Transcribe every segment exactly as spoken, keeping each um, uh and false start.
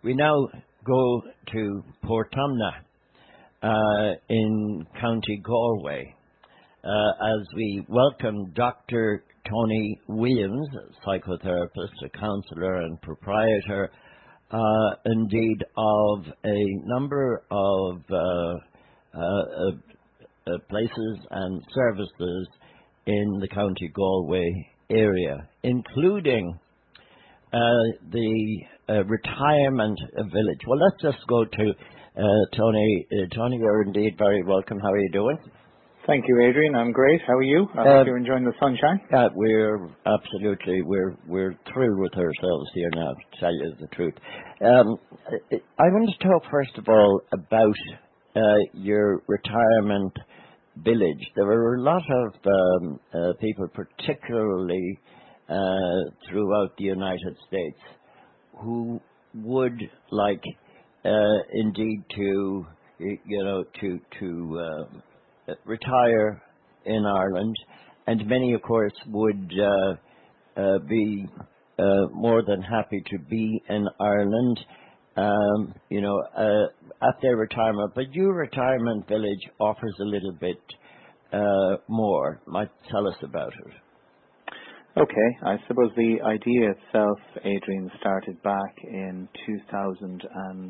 We now go to Portumna uh, in County Galway uh, as we welcome Doctor Tony Williams, a psychotherapist, a counsellor and proprietor, uh, indeed, of a number of uh, uh, uh, places and services in the County Galway area, including uh, the uh, retirement village. Well, let's just go to uh, Tony. Uh, Tony, you're indeed very welcome. How are you doing? Thank you, Adrian. I'm great. How are you? I uh, hope you're enjoying the sunshine. Uh, we're absolutely, we're we're thrilled with ourselves here now, to tell you the truth. Um, I want to talk first of all about uh, your retirement village. There were a lot of um, uh, people, particularly uh, throughout the United States, who would like, uh, indeed, to you know, to to uh, retire in Ireland, and many, of course, would uh, uh, be uh, more than happy to be in Ireland, um, you know, uh, at their retirement. But your retirement village offers a little bit uh, more. Might tell us about it. Okay, I suppose the idea itself, Adrian, started back in two thousand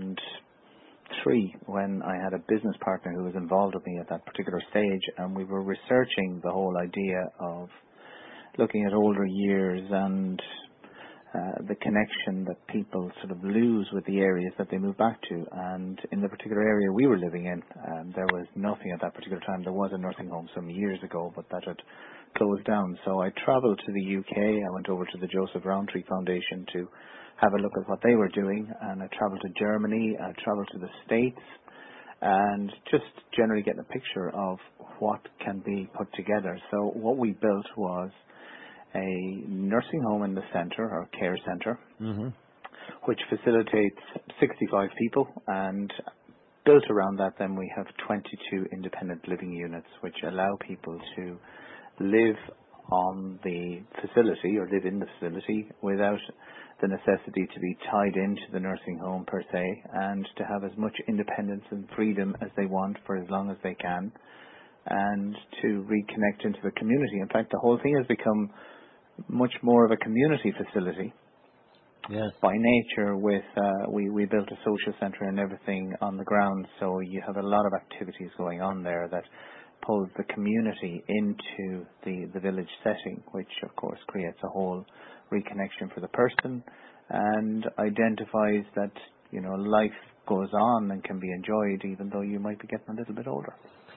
three when I had a business partner who was involved with me at that particular stage, and we were researching the whole idea of looking at older years and uh, the connection that people sort of lose with the areas that they move back to. And in the particular area we were living in, um, there was nothing at that particular time. There was a nursing home some years ago, but that had closed down. So I travelled to the U K. I went over to the Joseph Rowntree Foundation to have a look at what they were doing, and I travelled to Germany, I travelled to the States, and just generally getting a picture of what can be put together. So what we built was a nursing home in the centre, or care centre, mm-hmm. which facilitates sixty-five people, and built around that then we have twenty-two independent living units, which allow people to live on the facility or live in the facility without the necessity to be tied into the nursing home per se, and to have as much independence and freedom as they want for as long as they can, and to reconnect into the community. In fact, the whole thing has become much more of a community facility. Yes. By nature, with uh, we, we built a social centre and everything on the ground, so you have a lot of activities going on there that pulls the community into the, the village setting, which of course creates a whole reconnection for the person and identifies that, you know, life goes on and can be enjoyed even though you might be getting a little bit older.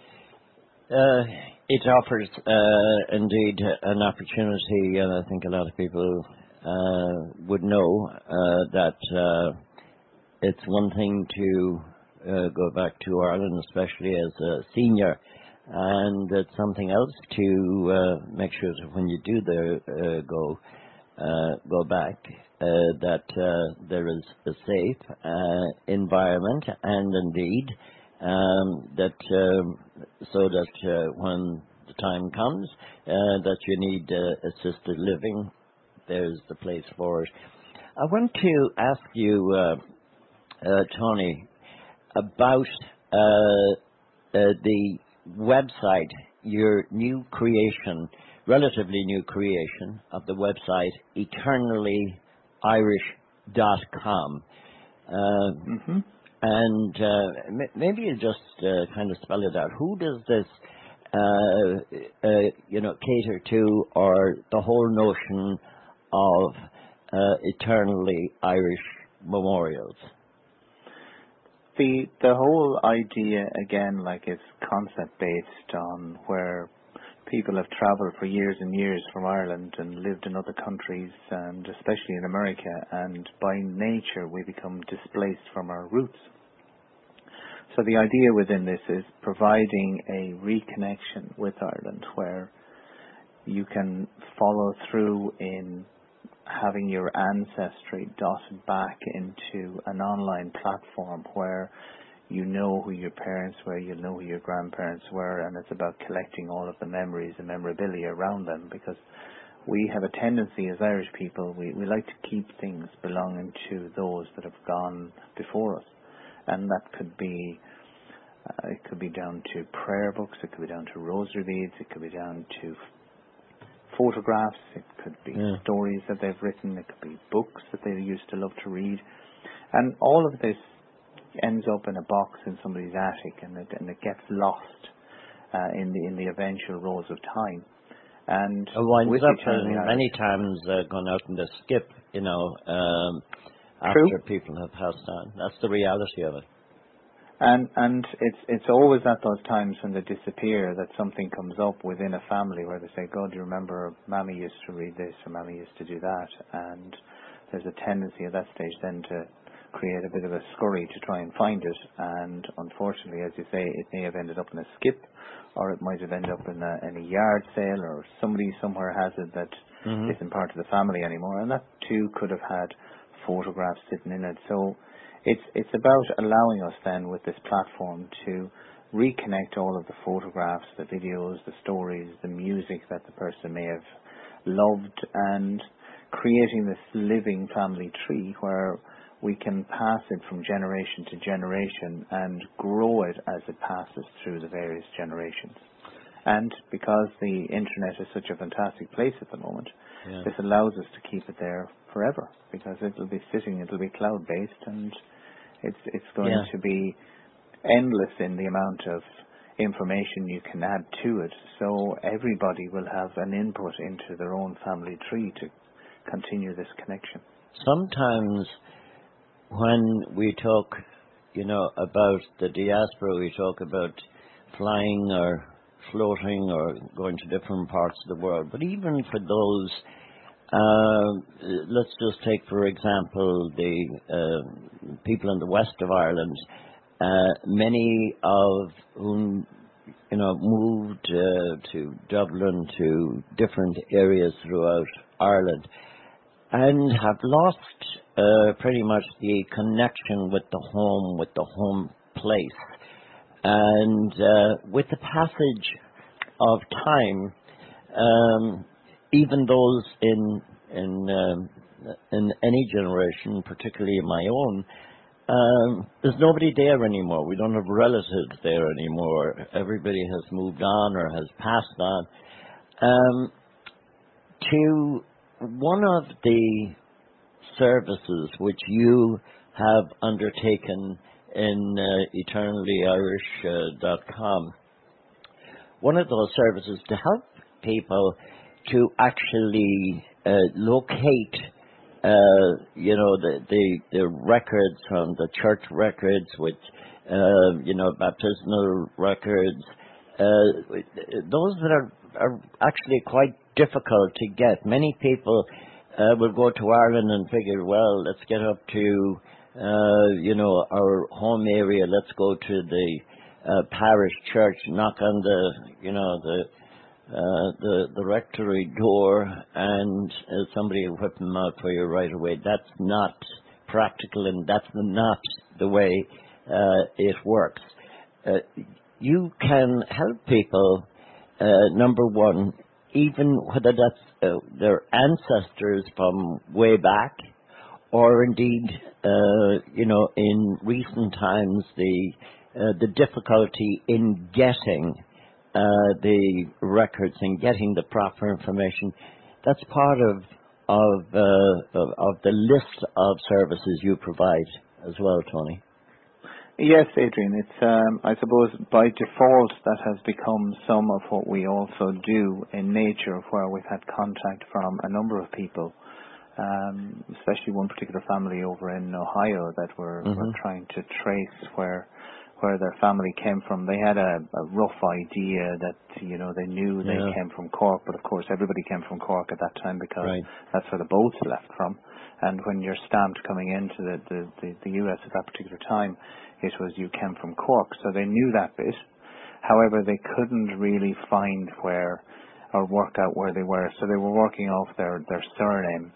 Uh, it offers uh, indeed an opportunity, and I think a lot of people uh, would know uh, that uh, it's one thing to uh, go back to Ireland, especially as a senior, and it's something else to uh, make sure that when you do the, uh, go uh, go back, uh, that uh, there is a safe uh, environment, and indeed um, that um, so that uh, when the time comes uh, that you need uh, assisted living, there's the place for it. I want to ask you, uh, uh, Tony, about uh, uh, the website, your new creation, relatively new creation of the website, eternally irish dot com. Uh, mm-hmm. And uh, m- maybe you just uh, kind of spell it out. Who does this, uh, uh, you know, cater to, or the whole notion of uh, eternally Irish memorials? The the whole idea, again, like it's concept based on where people have travelled for years and years from Ireland and lived in other countries, and especially in America, and by nature we become displaced from our roots. So the idea within this is providing a reconnection with Ireland where you can follow through in having your ancestry dotted back into an online platform where you know who your parents were, you know who your grandparents were, and it's about collecting all of the memories and memorabilia around them, because we have a tendency as Irish people, we, we like to keep things belonging to those that have gone before us. And that could be, uh, it could be down to prayer books, it could be down to rosary beads, it could be down to f- photographs, it could be Yeah. stories that they've written, it could be books that they used to love to read. And all of this ends up in a box in somebody's attic, and it, and it gets lost uh, in the in the eventual rows of time. And It winds with up eternally uh, added, many times uh, going out in the skip, you know, um, true. after people have passed on. That's the reality of it. And and it's it's always at those times when they disappear that something comes up within a family where they say, God, do you remember Mammy used to read this or Mammy used to do that? And there's a tendency at that stage then to create a bit of a scurry to try and find it. And unfortunately, as you say, it may have ended up in a skip, or it might have ended up in a, in a yard sale, or somebody somewhere has it that Mm-hmm. isn't part of the family anymore. And that too could have had photographs sitting in it. So it's it's about allowing us then with this platform to reconnect all of the photographs, the videos, the stories, the music that the person may have loved, and creating this living family tree where we can pass it from generation to generation and grow it as it passes through the various generations. And because the internet is such a fantastic place at the moment, Yeah. this allows us to keep it there forever, because it'll be sitting, it'll be cloud-based, and it's it's going Yeah. to be endless in the amount of information you can add to it. So everybody will have an input into their own family tree to continue this connection. Sometimes when we talk, you know, about the diaspora, we talk about flying or floating or going to different parts of the world. But even for those, uh, let's just take, for example, the uh, people in the west of Ireland, uh, many of whom, you know, moved uh, to Dublin, to different areas throughout Ireland, and have lost uh, pretty much the connection with the home, with the home place. And uh, with the passage of time, um, even those in in um, in any generation, particularly my own, um, there's nobody there anymore. We don't have relatives there anymore. Everybody has moved on or has passed on. Um, to one of the services which you have undertaken in uh, eternally irish dot com, one of those services to help people to actually uh, locate, uh, you know, the, the, the records from the church records, with, uh, you know, baptismal records, uh, those that are, are actually quite difficult to get. Many people uh, will go to Ireland and figure, well, let's get up to, uh, you know, our home area, let's go to the uh, parish church, knock on the, you know, the uh, the, the rectory door, and uh, somebody will whip them out for you right away. That's not practical, and that's not the way uh, it works. Uh, you can help people, uh, number one, even whether that's uh, their ancestors from way back, or indeed, uh, you know, in recent times, the uh, the difficulty in getting uh, the records and getting the proper information. That's part of of, uh, of of the list of services you provide as well, Tony. Yes, Adrian, it's, um, I suppose by default that has become some of what we also do in nature, where we've had contact from a number of people, um, especially one particular family over in Ohio that were, Mm-hmm. were trying to trace where where their family came from. They had a, a rough idea that, you know, they knew they Yeah. came from Cork, but of course everybody came from Cork at that time because Right. that's where the boats left from. And when you're stamped coming into the, the, the, the U S at that particular time, it was you came from Cork. So they knew that bit. However, they couldn't really find where or work out where they were. So they were working off their, their surname.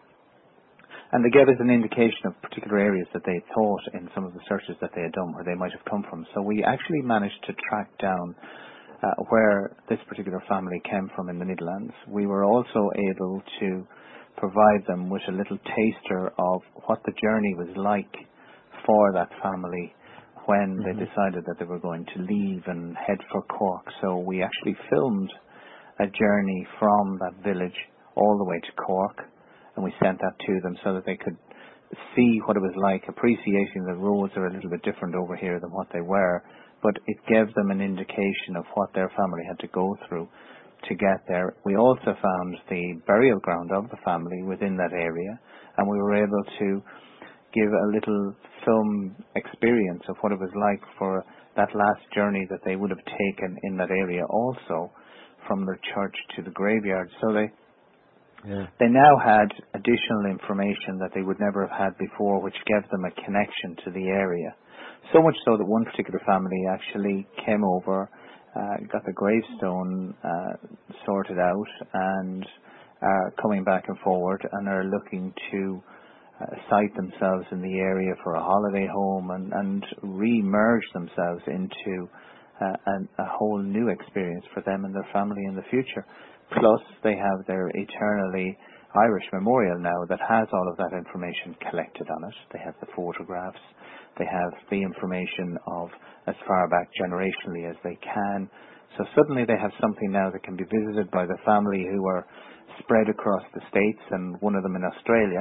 And they gave us an indication of particular areas that they thought in some of the searches that they had done where they might have come from. So we actually managed to track down uh, where this particular family came from in the Midlands. We were also able to provide them with a little taster of what the journey was like for that family when Mm-hmm. they decided that they were going to leave and head for Cork. So we actually filmed a journey from that village all the way to Cork, and we sent that to them so that they could see what it was like, appreciating the roads are a little bit different over here than what they were, but it gave them an indication of what their family had to go through to get there. We also found the burial ground of the family within that area, and we were able to give a little film experience of what it was like for that last journey that they would have taken in that area also, from their church to the graveyard. So they Yeah. they now had additional information that they would never have had before, which gave them a connection to the area. So much so that one particular family actually came over, uh, got the gravestone uh, sorted out, and are coming back and forward, and are looking to uh, site themselves in the area for a holiday home and, and re-merge themselves into uh, an, a whole new experience for them and their family in the future. Plus, they have their Eternally Irish memorial now that has all of that information collected on it. They have the photographs. They have the information of as far back generationally as they can. So suddenly they have something now that can be visited by the family who are spread across the States and one of them in Australia.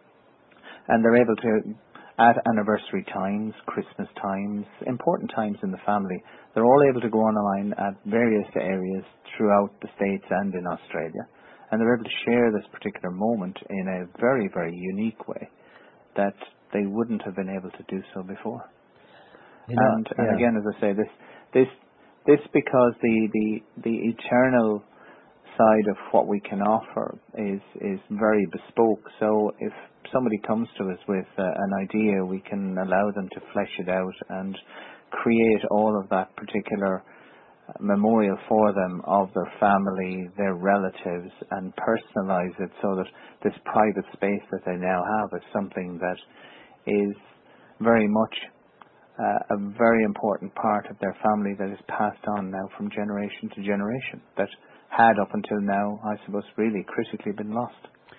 And they're able to, at anniversary times, Christmas times, important times in the family, they're all able to go online at various areas throughout the States and in Australia. And they're able to share this particular moment in a very, very unique way that they wouldn't have been able to do so before. You know, and yeah. and again, as I say, this this this because the, the, the eternal side of what we can offer is is very bespoke. So if somebody comes to us with uh, an idea, we can allow them to flesh it out and create all of that particular memorial for them of their family, their relatives, and personalize it so that this private space that they now have is something that is very much uh, a very important part of their family that is passed on now from generation to generation, that had up until now, I suppose, really critically been lost.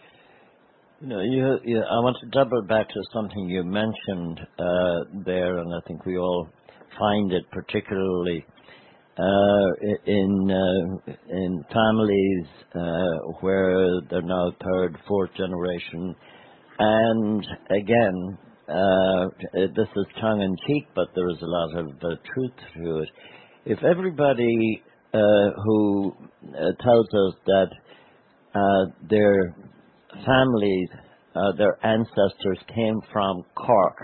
You know, you, you, I want to double back to something you mentioned uh, there, and I think we all find it particularly uh, in uh, in families uh, where they're now third, fourth generation, and again, uh, this is tongue in cheek, but there is a lot of uh, truth to it. If everybody uh, who uh, tells us that uh, their families, uh, their ancestors came from Cork.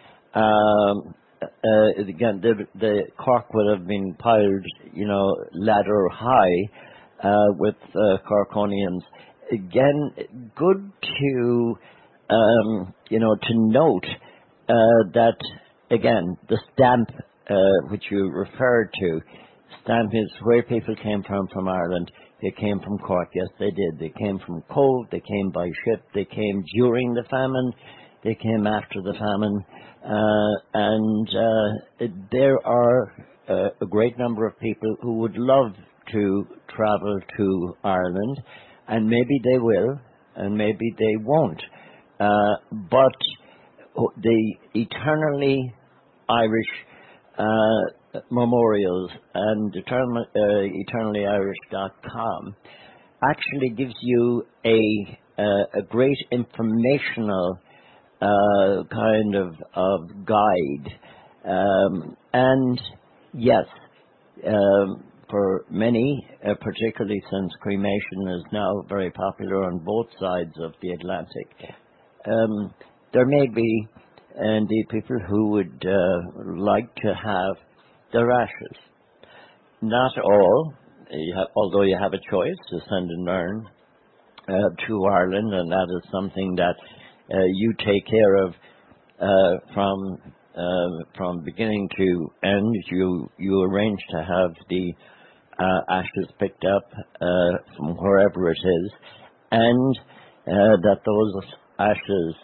Um, uh, again, the, the Cork would have been piled, you know, ladder high uh, with uh, Corkonians. Again, good to, um, you know, to note uh, that, again, the stamp uh, which you referred to, stamp is where people came from, from Ireland. They came from Cork. Yes, they did. They came from Cove. They came by ship. They came during the famine. They came after the famine. Uh, and uh, it, there are uh, a great number of people who would love to travel to Ireland, and maybe they will, and maybe they won't. Uh, but the Eternally Irish uh, memorials and eternal, uh, eternally irish dot com actually gives you a uh, a great informational uh, kind of of guide. Um, and yes, um, for many, uh, particularly since cremation is now very popular on both sides of the Atlantic, um, there may be indeed people who would uh, like to have their ashes. Not all, you have, although you have a choice to send an urn uh, to Ireland, and that is something that uh, you take care of uh, from uh, from beginning to end. You you arrange to have the uh, ashes picked up uh, from wherever it is, and uh, that those ashes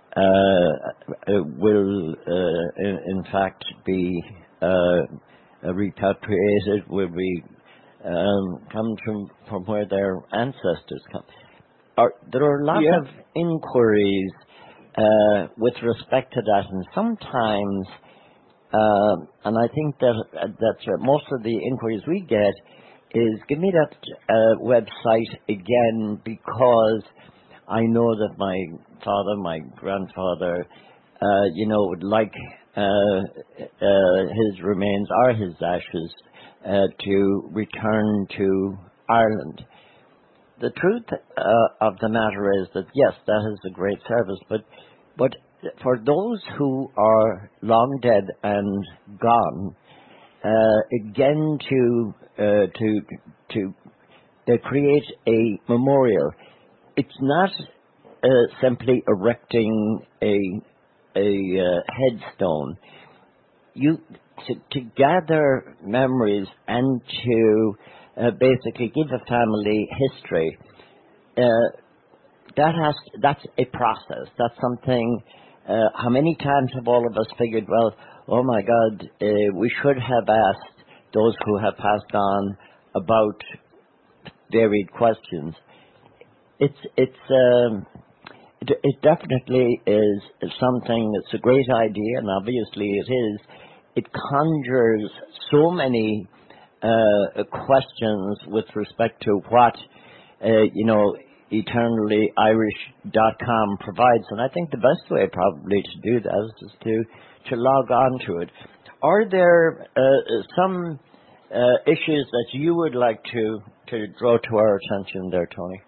uh, will uh, in, in fact be uh, repatriated, will be um, come from from where their ancestors come. Are, there are lots Yeah. of inquiries uh, with respect to that, and sometimes, uh, and I think that that's uh, most of the inquiries we get is give me that uh, website again because I know that my father, my grandfather, uh, you know, would like uh, uh, his remains or his ashes uh, to return to Ireland. The truth uh, of the matter is that yes, that is a great service, but but for those who are long dead and gone, uh, again to uh, to to uh, create a memorial. It's not uh, simply erecting a a uh, headstone. You to, to gather memories and to uh, basically give a family history. Uh, that has that's a process. That's something. Uh, how many times have all of us figured, well, oh my God, uh, we should have asked those who have passed on about varied questions. It's it's um, it, it definitely is something that's a great idea, and obviously it is. It conjures so many uh, questions with respect to what uh, you know eternally irish dot com provides, and I think the best way probably to do that is to to log on to it. Are there uh, some uh, issues that you would like to to draw to our attention there, Tony?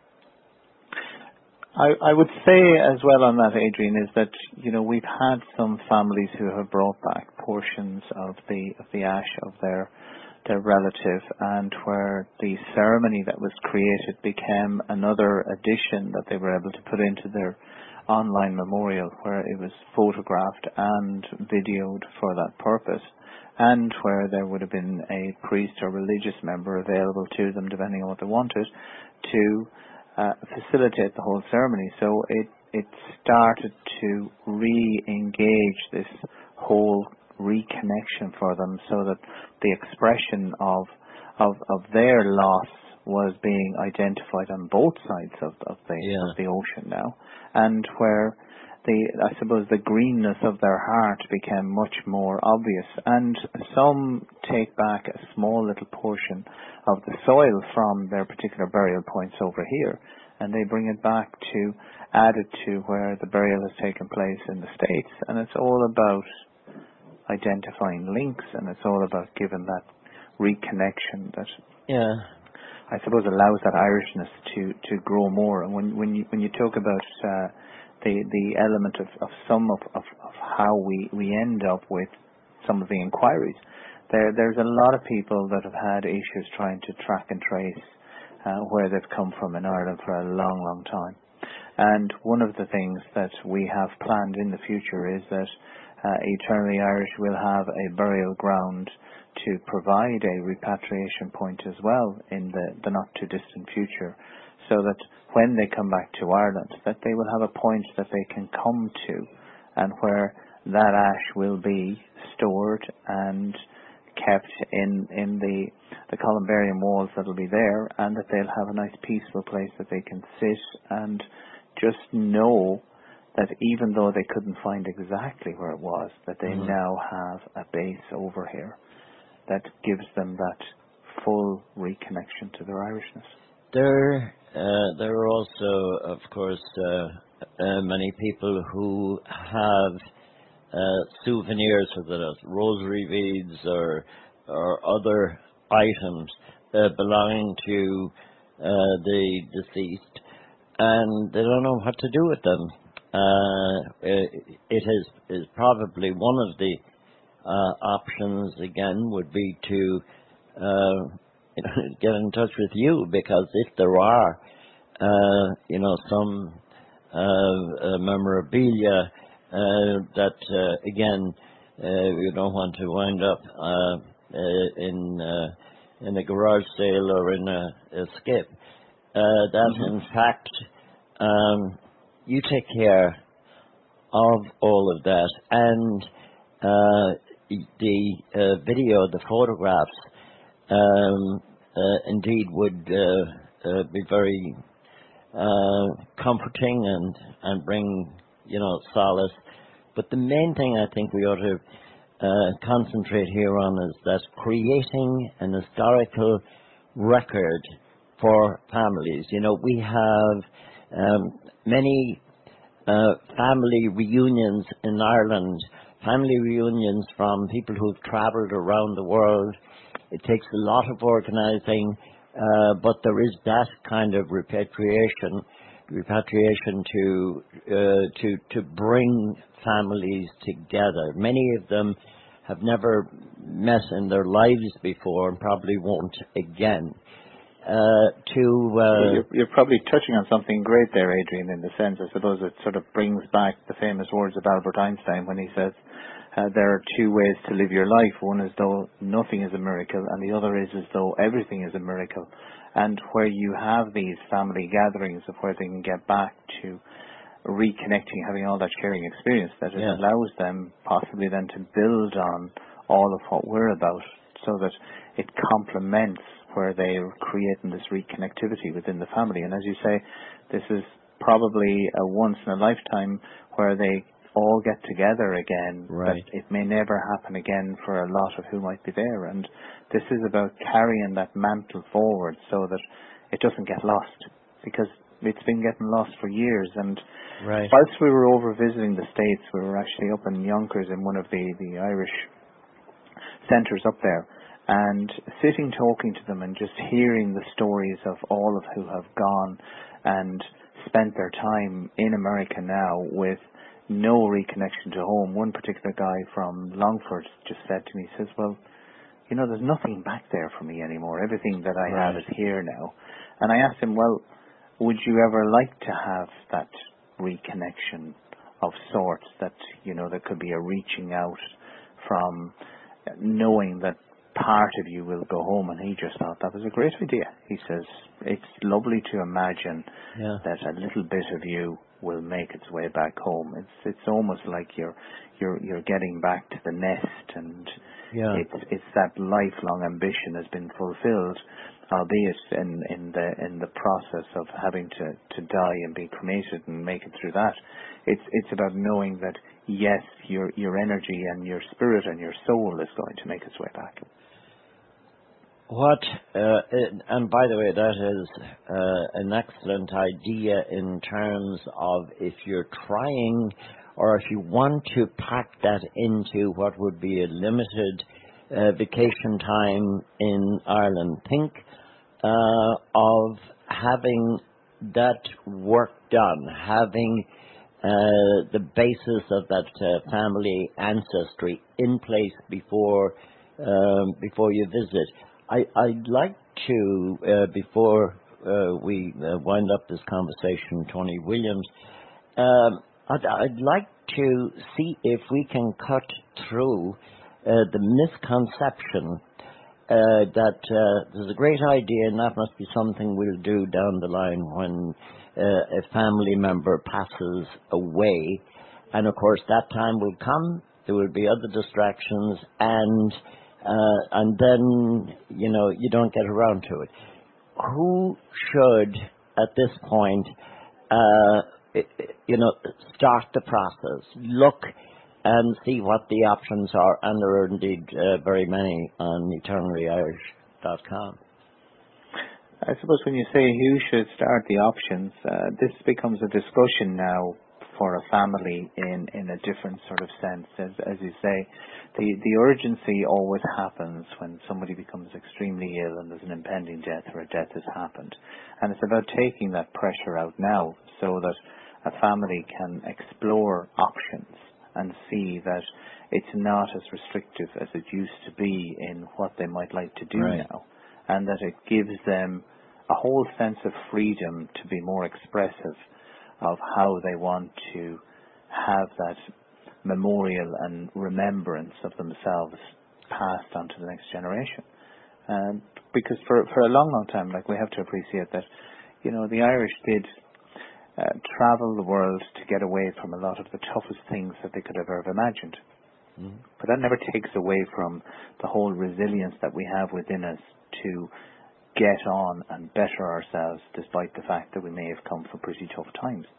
I, I would say as well on that, Adrian, is that, you know, we've had some families who have brought back portions of the of the ash of their their relative, and where the ceremony that was created became another addition that they were able to put into their online memorial, where it was photographed and videoed for that purpose, and where there would have been a priest or religious member available to them, depending on what they wanted, to uh, facilitate the whole ceremony. So it it started to re-engage this whole reconnection for them, so that the expression of of of their loss was being identified on both sides of, of the yeah. of the ocean now, and where the I suppose the greenness of their heart became much more obvious. And some take back a small little portion of the soil from their particular burial points over here, and they bring it back to add it to where the burial has taken place in the States. And it's all about identifying links, and it's all about giving that reconnection that yeah. I suppose allows that Irishness to, to grow more. And when when you when you talk about uh, the the element of, of some of, of, of how we, we end up with some of the inquiries, there there's a lot of people that have had issues trying to track and trace uh, where they've come from in Ireland for a long, long time. And one of the things that we have planned in the future is that uh, Eternally Irish will have a burial ground to provide a repatriation point as well in the, the not too distant future, so that when they come back to Ireland, that they will have a point that they can come to, and where that ash will be stored and kept in, in the, the columbarium walls that will be there, and that they'll have a nice peaceful place that they can sit and just know that even though they couldn't find exactly where it was, that they mm-hmm. now have a base over here that gives them that full reconnection to their Irishness. There, uh, there are also, of course, uh, uh, many people who have uh, souvenirs, whether that's rosary beads or or other items uh, belonging to uh, the deceased, and they don't know what to do with them. Uh, it, it is is probably one of the Uh, options again would be to uh, get in touch with you, because if there are, uh, you know, some uh, uh, memorabilia uh, that uh, again uh, you don't want to wind up uh, uh, in uh, in a garage sale or in a, a skip, uh, that mm-hmm. in fact um, you take care of all of that, and uh, the uh, video, the photographs, um, uh, indeed would uh, uh, be very uh, comforting and, and bring you know, solace. But the main thing I think we ought to uh, concentrate here on is that creating an historical record for families. You know, we have um, many uh, family reunions in Ireland, family reunions from people who've travelled around the world. It takes a lot of organising, uh, but there is that kind of repatriation, repatriation to uh, to to bring families together. Many of them have never met in their lives before and probably won't again. Uh, to uh, you're, you're probably touching on something great there, Adrian, in the sense, I suppose it sort of brings back the famous words of Albert Einstein when he says, uh, there are two ways to live your life. One is though nothing is a miracle, and the other is as though everything is a miracle. And where you have these family gatherings of where they can get back to reconnecting, having all that sharing experience, that it yeah. allows them possibly then to build on all of what we're about, so that it complements where they're creating this reconnectivity within the family. And as you say, this is probably a once in a lifetime where they all get together again. Right. But it may never happen again for a lot of who might be there. And this is about carrying that mantle forward so that it doesn't get lost, because it's been getting lost for years. And right. whilst we were over visiting the States, we were actually up in Yonkers in one of the, the Irish centres up there, and sitting talking to them and just hearing the stories of all of who have gone and spent their time in America now with no reconnection to home. One particular guy from Longford just said to me, he says, well, you know, there's nothing back there for me anymore. Everything that I right. have is here now. And I asked him, well, would you ever like to have that reconnection of sorts, that, you know, there could be a reaching out from knowing that part of you will go home? And he just thought that was a great idea. He says, it's lovely to imagine yeah. that a little bit of you will make its way back home. It's it's almost like you're you're you're getting back to the nest, and yeah. it's it's that lifelong ambition has been fulfilled, albeit in in the in the process of having to to die and be cremated and make it through that. It's it's about knowing that yes, your your energy and your spirit and your soul is going to make its way back. What, uh, and by the way, that is uh, an excellent idea in terms of if you're trying or if you want to pack that into what would be a limited uh, vacation time in Ireland. Think uh, of having that work done, having uh, the basis of that uh, family ancestry in place before um, before you visit. I, I'd like to, uh, before uh, we uh, wind up this conversation, Tony Williams, um, I'd, I'd like to see if we can cut through uh, the misconception uh, that uh, there's a great idea and that must be something we'll do down the line when uh, a family member passes away. And of course, that time will come, there will be other distractions, and Uh, and then, you know, you don't get around to it. Who should, at this point, uh, you know, start the process, look and see what the options are, and there are indeed uh, very many on eternally irish dot com. I suppose when you say who should start the options, uh, this becomes a discussion now for a family in, in a different sort of sense. As, as you say, the, the urgency always happens when somebody becomes extremely ill and there's an impending death or a death has happened. And it's about taking that pressure out now so that a family can explore options and see that it's not as restrictive as it used to be in what they might like to do right. now, and that it gives them a whole sense of freedom to be more expressive of how they want to have that memorial and remembrance of themselves passed on to the next generation. Um, because for for a long, long time, like, we have to appreciate that, you know, the Irish did uh, travel the world to get away from a lot of the toughest things that they could have ever imagined. Mm. But that never takes away from the whole resilience that we have within us to get on and better ourselves despite the fact that we may have come from pretty tough times.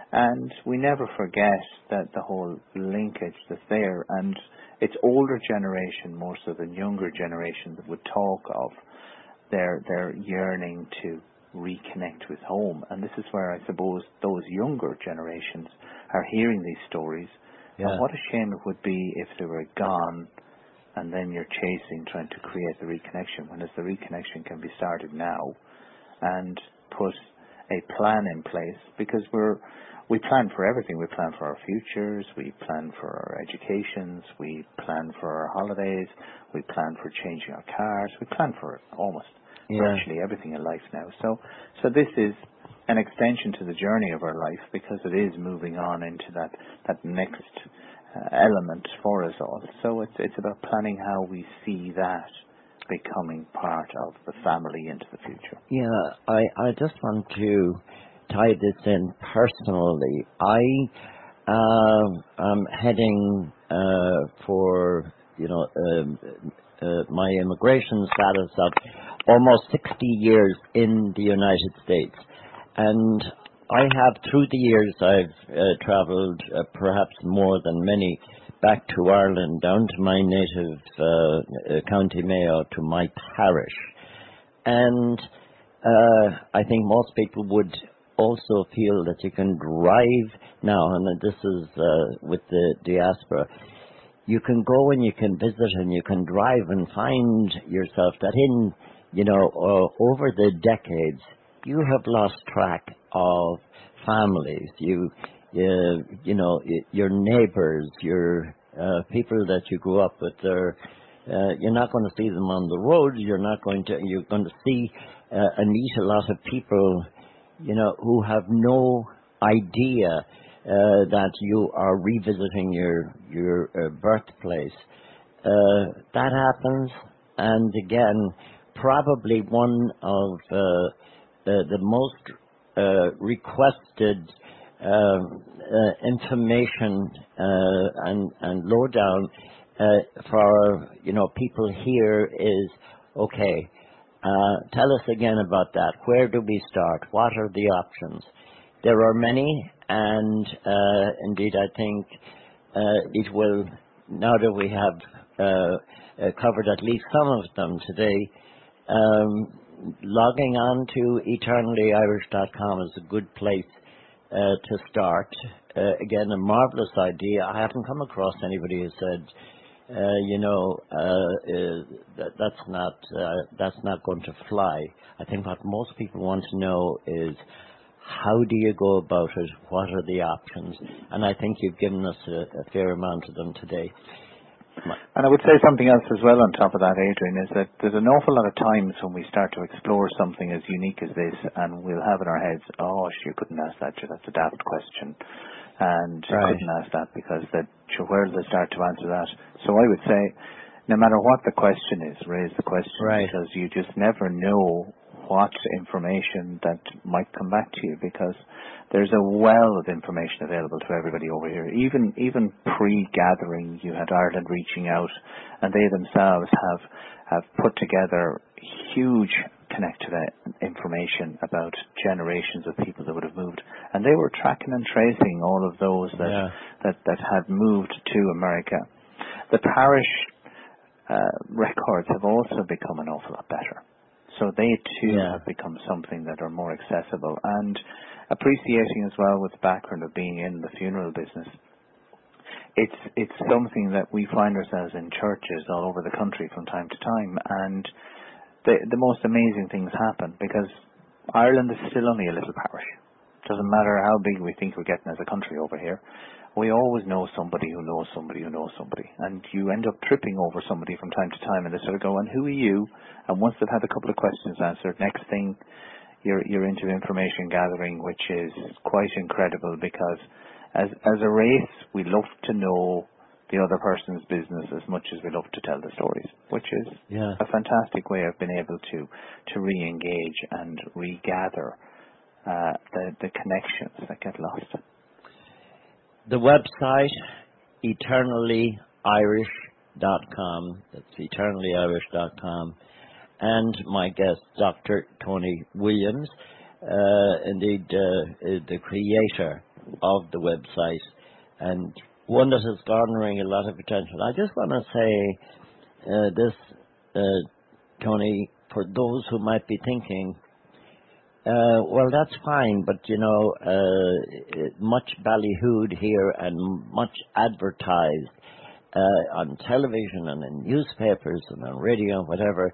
And we never forget that the whole linkage that's there, and it's older generation more so than younger generation that would talk of their their yearning to reconnect with home. And this is where I suppose those younger generations are hearing these stories. Yeah. And what a shame it would be if they were gone and then you're chasing, trying to create the reconnection, when as the reconnection can be started now and put a plan in place, because we're we plan for everything. We plan for our futures, we plan for our educations, we plan for our holidays, we plan for changing our cars, we plan for almost yeah. virtually everything in life now. So so this is an extension to the journey of our life, because it is moving on into that, that next uh, element for us all. So it's it's about planning how we see that becoming part of the family into the future. Yeah, I, I just want to tie this in personally. I uh, am heading uh, for, you know, um, uh, my immigration status of almost sixty years in the United States. And I have, through the years, I've uh, traveled uh, perhaps more than many back to Ireland, down to my native uh, uh, County Mayo, to my parish. And uh, I think most people would also feel that you can drive now, and this is uh, with the diaspora, you can go and you can visit and you can drive and find yourself that in, you know, uh, over the decades, you have lost track of families. You, uh, you know, your neighbors, your uh, people that you grew up with. They're, uh, you're not going to see them on the road. You're not going to. You're going to see uh, and meet a lot of people, you know, who have no idea uh, that you are revisiting your your uh, birthplace. Uh, that happens, and again, probably one of uh, the, the most uh, requested uh, uh, information uh, and and lowdown uh, for you know people here is okay. Uh, tell us again about that. Where do we start? What are the options? There are many, and uh, indeed, I think uh, it will. Now that we have uh, uh, covered at least some of them today, um, logging on to eternally irish dot com is a good place uh, to start. Uh, again, a marvelous idea. I haven't come across anybody who said, uh, you know, uh, uh, that, that's not uh, that's not going to fly. I think what most people want to know is, how do you go about it? What are the options? And I think you've given us a, a fair amount of them today. And I would say something else as well on top of that, Adrian, is that there's an awful lot of times when we start to explore something as unique as this, and we'll have in our heads, oh, you couldn't ask that, that's a daft question. And you right. couldn't ask that because that, where do they start to answer that? So I would say, no matter what the question is, raise the question, right. because you just never know what information that might come back to you, because there's a well of information available to everybody over here. Even even pre-gathering, you had Ireland reaching out, and they themselves have have put together huge connected information about generations of people that would have moved, and they were tracking and tracing all of those that yeah. that, that had moved to America. The parish uh, records have also become an awful lot better. So they too yeah. have become something that are more accessible, and appreciating as well with the background of being in the funeral business. It's it's something that we find ourselves in churches all over the country from time to time, and the the most amazing things happen, because Ireland is still only a little parish. Doesn't matter how big we think we're getting as a country over here. We always know somebody who knows somebody who knows somebody. And you end up tripping over somebody from time to time, and they sort of go, and who are you? And once they've had a couple of questions answered, next thing you're you're into information gathering, which is quite incredible, because as as a race, we love to know the other person's business as much as we love to tell the stories, which is yeah. a fantastic way of being able to, to re-engage and regather uh, the, the connections that get lost. The website, eternally irish dot com. That's eternally irish dot com. And my guest, Doctor Tony Williams, uh, indeed uh, the creator of the website, and one that is garnering a lot of attention. I just want to say uh, this, uh, Tony, for those who might be thinking, uh, well, that's fine, but, you know, uh, much ballyhooed here and much advertised uh, on television and in newspapers and on radio and whatever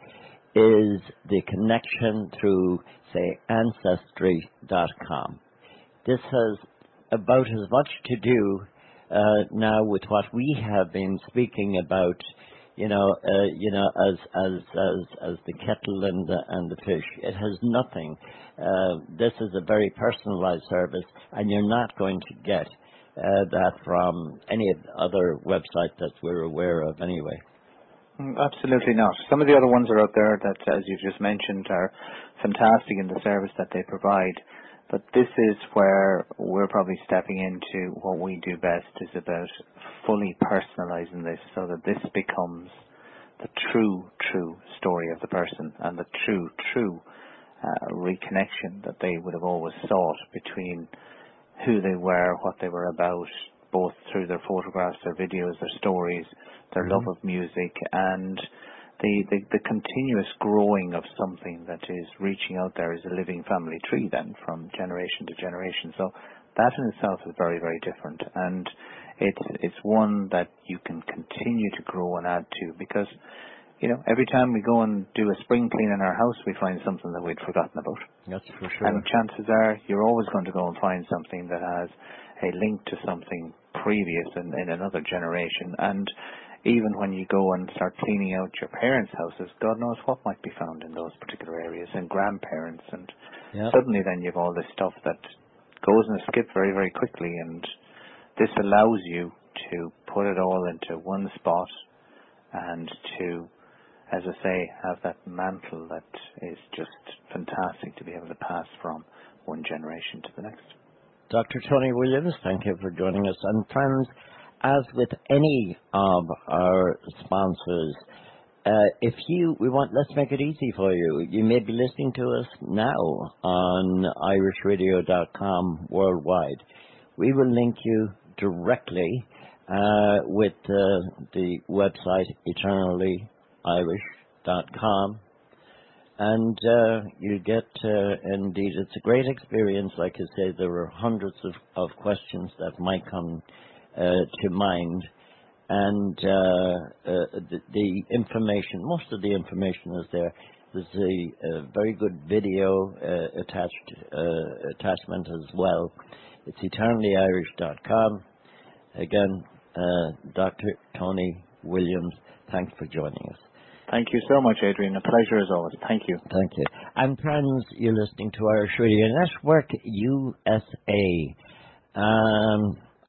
is the connection through, say, Ancestry dot com. This has about as much to do uh, now with what we have been speaking about, you know, uh, you know, as as as as the kettle and the, and the fish. It has nothing. Uh, this is a very personalized service, and you're not going to get uh, that from any of the other websites that we're aware of, anyway. Mm, Absolutely not. Some of the other ones are out there that, as you just mentioned, are fantastic in the service that they provide. But this is where we're probably stepping into what we do best, is about fully personalizing this so that this becomes the true, true story of the person and the true, true uh, reconnection that they would have always sought between who they were, what they were about, both through their photographs, their videos, their stories, their Mm-hmm. love of music, and the, the, the continuous growing of something that is reaching out there as a living family tree then from generation to generation. So that in itself is very, very different. And it's, it's one that you can continue to grow and add to, because, you know, every time we go and do a spring clean in our house, we find something that we'd forgotten about. That's for sure. And chances are you're always going to go and find something that has a link to something previous in, in another generation. And even when you go and start cleaning out your parents' houses, God knows what might be found in those particular areas, and grandparents. And Yep. suddenly then you have all this stuff that goes in a skip very, very quickly. And this allows you to put it all into one spot and to, as I say, have that mantle that is just fantastic to be able to pass from one generation to the next. Doctor Tony Williams, thank you for joining us. And friends, as with any of our sponsors, uh, if you, we want, let's make it easy for you. You may be listening to us now on irish radio dot com worldwide. We will link you directly uh, with uh, the website eternally irish dot com. And uh, you get, uh, indeed, it's a great experience. Like I say, there are hundreds of, of questions that might come uh, to mind. And uh, uh, the, the information, most of the information is there. There's a, a very good video uh, attached uh, attachment as well. It's eternally irish dot com. Again, uh, Doctor Tony Williams, thanks for joining us. Thank you so much, Adrian. A pleasure as always. Thank you. Thank you. And friends, you're listening to Irish Radio Network U S A. Um,